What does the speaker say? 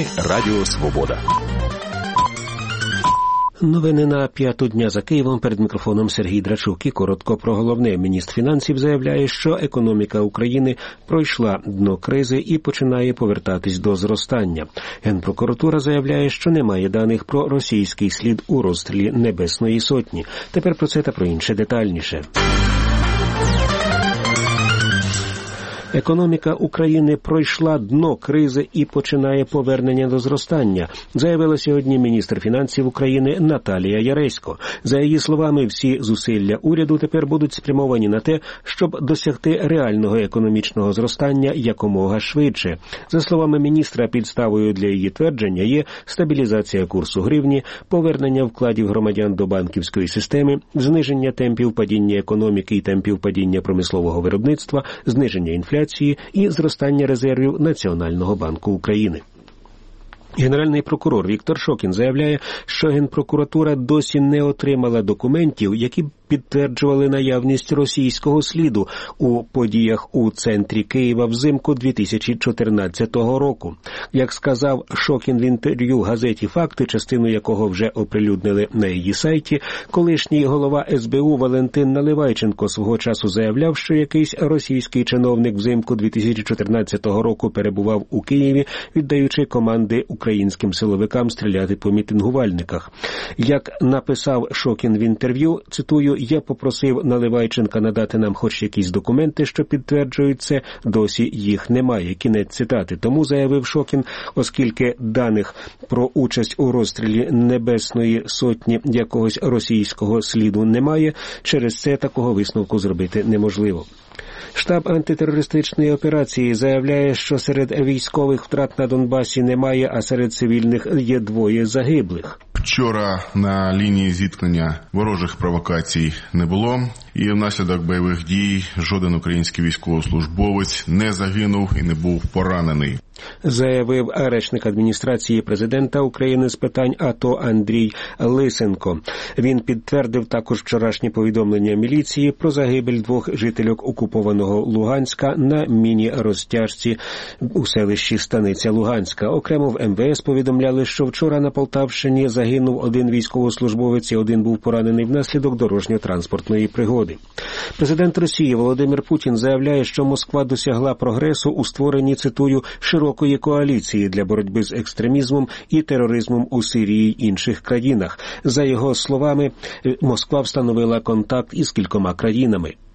Радіо Свобода. Новини на п'яту дня за Києвом. Перед мікрофоном Сергій Драчук. І коротко про головне. Міністр фінансів заявляє, що економіка України пройшла дно кризи і починає повертатись до зростання. Генпрокуратура заявляє, що немає даних про російський слід у розстрілі Небесної Сотні. Тепер про це та про інше детальніше. Економіка України пройшла дно кризи і починає повернення до зростання, заявила сьогодні міністр фінансів України Наталія Яресько. За її словами, всі зусилля уряду тепер будуть спрямовані на те, щоб досягти реального економічного зростання якомога швидше. За словами міністра, підставою для її твердження є стабілізація курсу гривні, повернення вкладів громадян до банківської системи, зниження темпів падіння економіки і темпів падіння промислового виробництва, зниження інфляції і зростання резервів Національного банку України. Генеральний прокурор Віктор Шокін заявляє, що Генпрокуратура досі не отримала документів, які підтверджували наявність російського сліду у подіях у центрі Києва взимку 2014 року. Як сказав Шокін в інтерв'ю газеті «Факти», частину якого вже оприлюднили на її сайті, колишній голова СБУ Валентин Наливайченко свого часу заявляв, що якийсь російський чиновник взимку 2014 року перебував у Києві, віддаючи команди українським силовикам стріляти по мітингувальниках. Як написав Шокін в інтерв'ю, цитую, «Я попросив Наливайченка надати нам хоч якісь документи, що підтверджують це, досі їх немає». Кінець цитати. Тому, заявив Шокін, оскільки даних про участь у розстрілі Небесної Сотні якогось російського сліду немає, через це такого висновку зробити неможливо. Штаб антитерористичної операції заявляє, що серед військових втрат на Донбасі немає, а серед цивільних є 2 загиблих. Вчора на лінії зіткнення ворожих провокацій не було, і внаслідок бойових дій жоден український військовослужбовець не загинув і не був поранений, заявив речник адміністрації президента України з питань АТО Андрій Лисенко. Він підтвердив також вчорашнє повідомлення міліції про загибель 2 жительок окупованого Луганська на міні-розтяжці у селищі Станиця Луганська. Окремо в МВС повідомляли, що вчора на Полтавщині загинув 1 військовослужбовець і 1 був поранений внаслідок дорожньо-транспортної пригоди. Президент Росії Володимир Путін заявляє, що Москва досягла прогресу у створенні, цитую, широкої коаліції для боротьби з екстремізмом і тероризмом у Сирії й інших країнах. За його словами, Москва встановила контакт із кількома країнами.